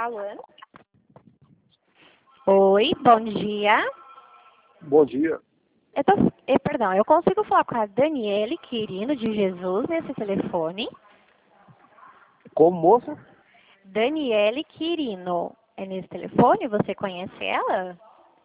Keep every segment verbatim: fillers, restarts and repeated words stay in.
Alô? Oi, bom dia. Bom dia. Eu tô, eh, perdão, eu consigo falar com a Daniele Quirino de Jesus nesse telefone? Como moça? Daniele Quirino. É nesse telefone? Você conhece ela?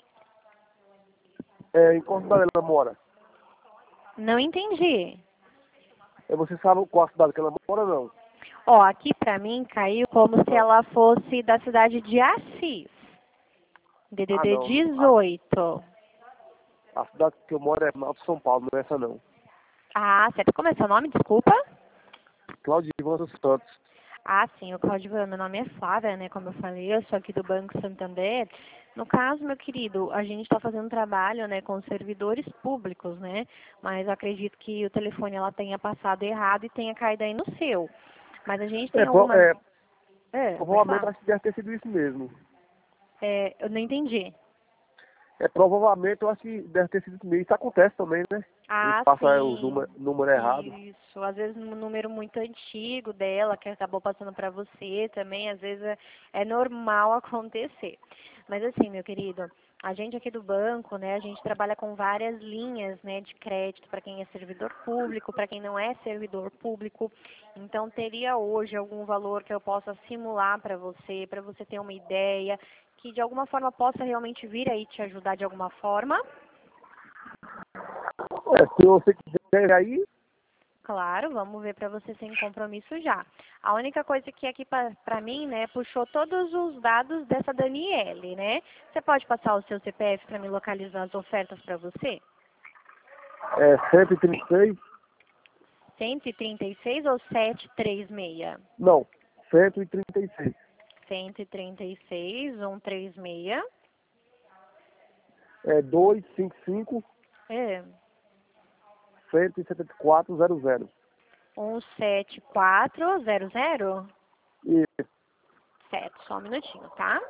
É, em qual cidade ela mora? Não entendi. É, você sabe qual a cidade que ela mora, não? Ó, aqui pra mim caiu como se Não. ela fosse da cidade de Assis. Ah, D D D não. A, dezoito. a cidade que eu moro é Alto São Paulo, não é essa não. Ah, certo. Como é seu nome? Desculpa. Cláudio Ivan dos Santos. Ah, sim, o Código, meu nome é Flávia, né? Como eu falei, eu sou aqui do Banco Santander. No caso, meu querido, a gente está fazendo trabalho, né, com servidores públicos, né? Mas eu acredito que o telefone ela tenha passado errado e tenha caído aí no seu. Mas a gente É, tem pro- algumas. é, É, pode provavelmente falar. acho que deve ter sido isso mesmo. É, eu não entendi. É, provavelmente eu acho que deve ter sido isso mesmo. Isso acontece também, né? A gente Ah, passa é, o sim. número, número errado. Isso. Às vezes um número muito antigo dela que acabou passando para você também, às vezes é, é normal acontecer. Mas assim, meu querido, a gente aqui do banco, né, a gente trabalha com várias linhas, né, de crédito para quem é servidor público, para quem não é servidor público. Então teria hoje algum valor que eu possa simular para você, para você ter uma ideia, que de alguma forma possa realmente vir aí te ajudar de alguma forma? É, se você quiser aí, Claro, vamos ver para você sem compromisso já. A única coisa que aqui para mim, né, puxou todos os dados dessa Daniele, né? Você pode passar o seu C P F para me localizar as ofertas para você? é cento e trinta e seis, cento e trinta e seis ou setecentos e trinta e seis? não, cento e trinta e seis, cento e trinta e seis, cento e trinta e seis. é duzentos e cinquenta e cinco, É. cento e setenta e quatro, zero zero. cento e setenta e quatro, zero zero? Isso, Certo, só um minutinho, tá?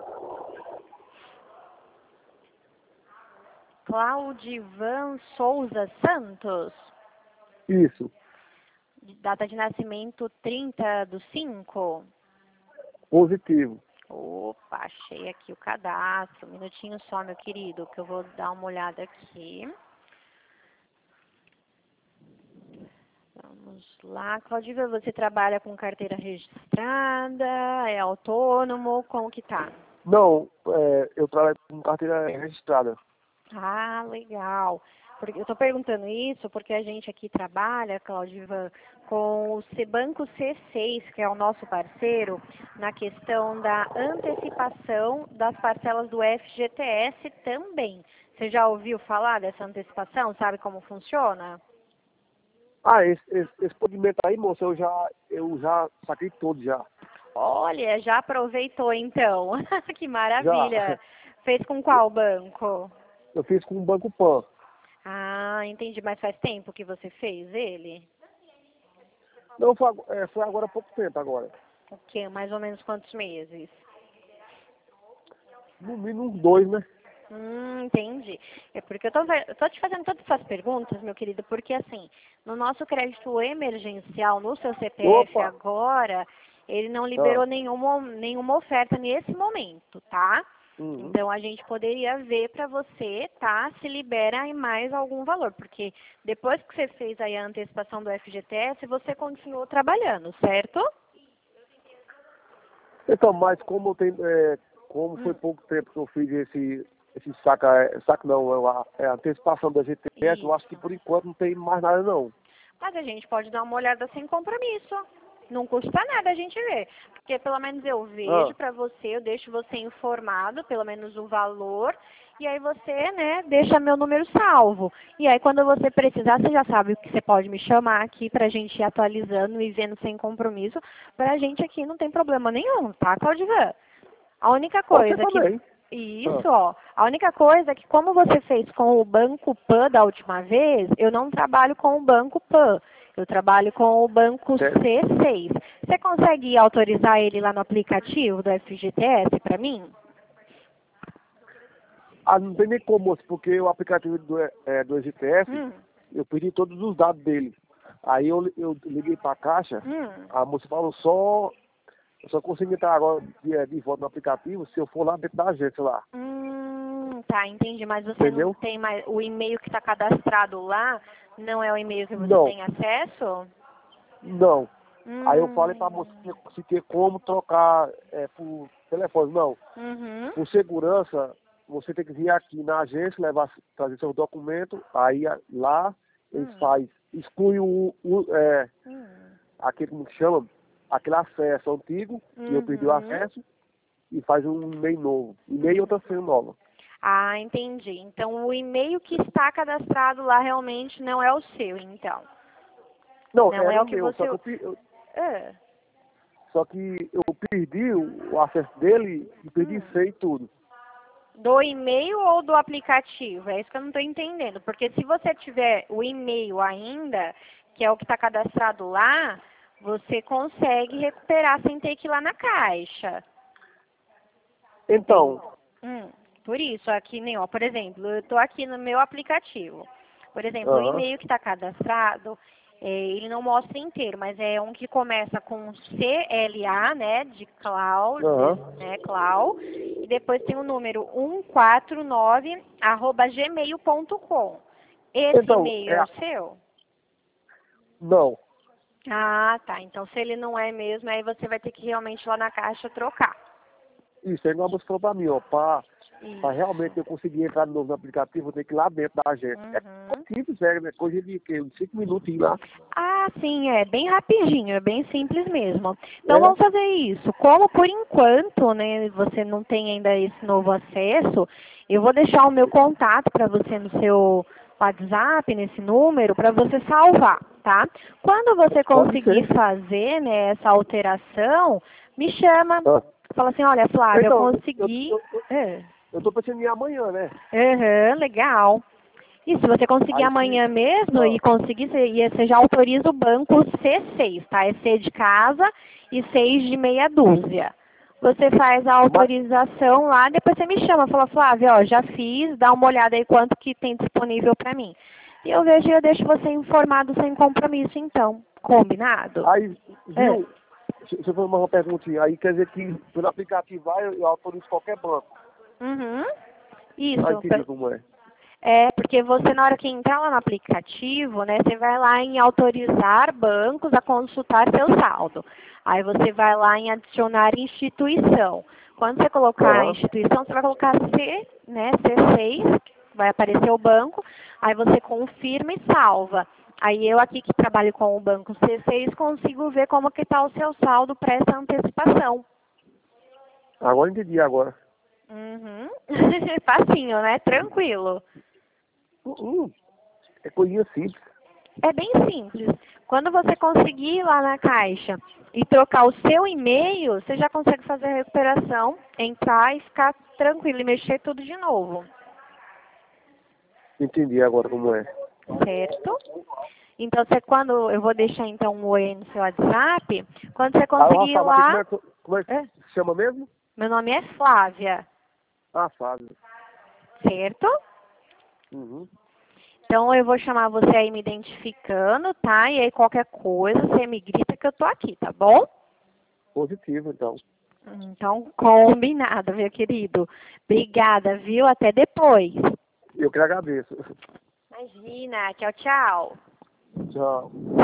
Claudivan Souza Santos. isso, Data de nascimento trinta do cinco. positivo. Opa, achei aqui o cadastro. Um minutinho só, meu querido, que eu vou dar uma olhada aqui. Vamos lá. Claudívia, você trabalha com carteira registrada? É autônomo? Como que tá? Não, é, eu trabalho com carteira registrada. Ah, legal. Porque eu estou perguntando isso porque a gente aqui trabalha, Claudivan, com o C- Banco C seis, que é o nosso parceiro, na questão da antecipação das parcelas do F G T S também. Você já ouviu falar dessa antecipação? Sabe como funciona? Ah, esse, esse, esse polimento aí, moça, eu já, eu já saquei todo já. Olha, já aproveitou então. Que Já. maravilha. Fez com qual banco? Eu fiz com o Banco Pan. Ah, entendi. Mas faz tempo que você fez ele? Não, foi, ag- é, foi agora há pouco tempo agora. O quê? Mais ou menos quantos meses? No mínimo uns dois, né? Hum, entendi. É porque eu tô, ve- eu tô te fazendo todas essas perguntas, meu querido, porque assim, no nosso crédito emergencial, no seu C P F Opa! agora, ele não Ah, liberou nenhuma, nenhuma oferta nesse momento, tá? uhum. Então a gente poderia ver para você, tá? Se libera aí mais algum valor, porque depois que você fez aí a antecipação do F G T S, você continuou trabalhando, certo? Então, mas como eu tenho, é, como foi Hum, pouco tempo que eu fiz esse, esse saca, é, saco não, é a, é a antecipação da G T S, eu acho que isso. por enquanto não tem mais nada não. Mas a gente pode dar uma olhada sem compromisso. Não custa nada a gente ver. Porque pelo menos eu vejo Ah, para você, eu deixo você informado, pelo menos o valor, e aí você, né, deixa meu número salvo. E aí quando você precisar, você já sabe que você pode me chamar aqui pra gente ir atualizando e vendo sem compromisso. Pra gente aqui não tem problema nenhum, tá, Claudivan? A única pode ser coisa que também. Ah, isso, ó. A única coisa é que como você fez com o Banco Pan da última vez, eu não trabalho com o Banco Pan. Eu trabalho com o Banco certo. C seis. Você consegue autorizar ele lá no aplicativo do F G T S para mim? Ah, não tem nem como, moço, porque o aplicativo do, é, do G T S, Hum, eu pedi todos os dados dele. Aí eu, eu liguei para a caixa, hum. a moça falou só Eu só consigo entrar agora de, de volta no aplicativo se eu for lá dentro da agência lá. Hum, tá, entendi. Mas você Entendeu? não tem mais. O e-mail que está cadastrado lá não é o e-mail que você Não, tem acesso? não. Aí eu falei pra Hum. moça que se ter como trocar é, por telefone. Não, Uhum. por segurança, você tem que vir aqui na agência, levar, trazer seu documento, aí a- lá eles Hum. fazem, exclui o, o é, Hum. aquele, como que chama? Aquele acesso antigo, que eu perdi o Uhum. acesso, e faz um e-mail novo. E-mail e outra senha nova. Ah, entendi. Então o e-mail que está cadastrado lá realmente não é o seu, então. Não, Não era é o o que meu, você. só que eu, pe- eu- Ah. só que eu perdi o, o acesso dele e perdi Hum. senha e tudo. Do e-mail ou do aplicativo? É isso que eu não estou entendendo. Porque se você tiver o e-mail ainda, que é o que está cadastrado lá, você consegue recuperar sem ter que ir lá na caixa. Entende? Então, Hum, por isso, aqui nem, ó, por exemplo, eu estou aqui no meu aplicativo. Por exemplo, o aham, e-mail que está cadastrado, é, ele não mostra inteiro, mas é um que começa com C L A, né, de cloud, aham. né, cloud, e depois tem o número cento e quarenta e nove arroba gmail ponto com. Esse Então, e-mail é é, o seu? não. Ah, tá. Então, se ele não é mesmo, aí você vai ter que realmente ir lá na caixa trocar. Isso aí não mostrou pra mim, ó. Pra, pra Isso. realmente eu conseguir entrar de novo no aplicativo, eu tenho que ir lá dentro da agência. É Uhum. simples, é, né? Coisa de quê? Uns cinco minutos ir lá. Ah, sim, é bem rapidinho, é bem simples mesmo. Então É, vamos fazer isso. Como por enquanto, né, você não tem ainda esse novo acesso, eu vou deixar o meu contato para você no seu WhatsApp, nesse número, para você salvar, tá? Quando você pode conseguir ser. fazer, né, essa alteração, me chama. Ah. Fala assim, olha, Flávia, eu Então, eu, consegui. eu, eu, É. eu tô pensando em ir amanhã, né? Aham, legal. E se você conseguir Aí se. amanhã mesmo Ah, e conseguir, você e você já autoriza o banco C seis, tá? É C de casa e seis de meia dúzia. Você faz a mas, autorização lá, depois você me chama, fala, Flávia, ó, já fiz, dá uma olhada aí quanto que tem disponível para mim. E eu vejo e eu deixo você informado sem compromisso, então. Combinado? aí, É. viu? Se se eu for uma perguntinha, aí quer dizer que pelo aplicativo vai, eu autorizo qualquer banco. Uhum. Ah, Isso. entendi como é. É, porque você, na hora que entrar lá no aplicativo, né, você vai lá em autorizar bancos a consultar seu saldo. Aí você vai lá em adicionar instituição. Quando você colocar a Aham. instituição, você vai colocar C, né, C seis, vai aparecer o banco, aí você confirma e salva. Aí eu aqui que trabalho com o banco C seis consigo ver como que está o seu saldo para essa antecipação. Agora entendi agora. Uhum. Facinho, né? Tranquilo. Hum, hum, é coisinha simples. É bem simples. Quando você conseguir ir lá na caixa e trocar o seu e-mail, você já consegue fazer a recuperação, entrar e ficar tranquilo e mexer tudo de novo. Entendi agora como é. Certo? Então, você quando eu vou deixar então um oi aí no seu WhatsApp, quando você Ah, o conseguir ir Rafael, aqui como lá, é, que- como é que é, se chama mesmo? meu nome é Flávia, Ah, Fábio. certo? Uhum. Então eu vou chamar você aí me identificando, tá? E aí qualquer coisa, você me grita que eu tô aqui, tá bom? Positivo, então. Então, combinado, meu querido. Obrigada, viu? Até depois. Eu que agradeço. Imagina. Tchau, tchau. Tchau.